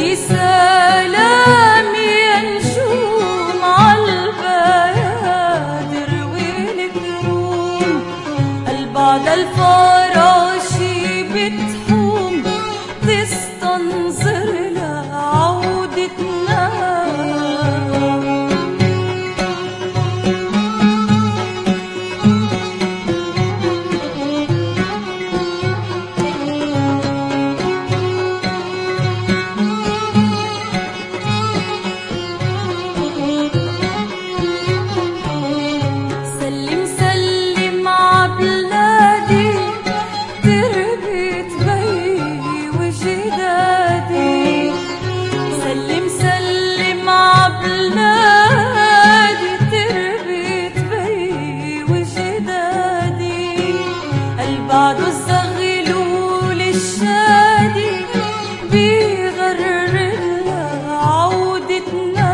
ودي سلامي يا نجوم عالبيادر والكروم، البعد الفراشي بتحوم تستنظر لعودتنا. سلم سلم عبلادي تربت بي وجدادي، سلم سلم عبلادي تربت بي وجدادي، البعد الزغلول الشادي بيغرر عودتنا.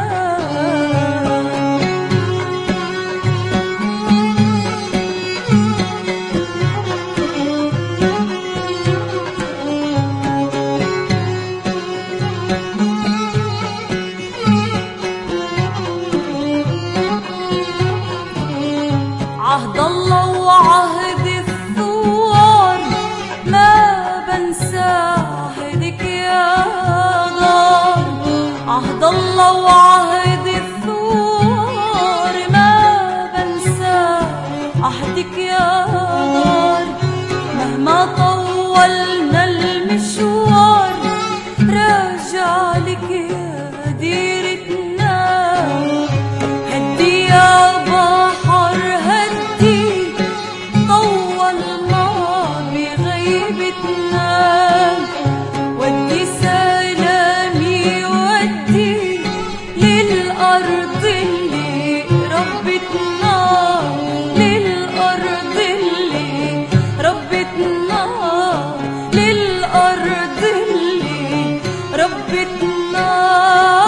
عهد الله وعهد الثوار ما بنسى عهدك يا دار، عهد الله وعهد الثوار ما بنسى عهدك يا دار، مهما طولنا المشوار راجع لك يا ديرتنا. هدي يا بحر هدي طولنا بغيبتنا، ودي سلامي ودي للأرض اللي ربتنا، للأرض اللي ربتنا، للأرض اللي ربتنا.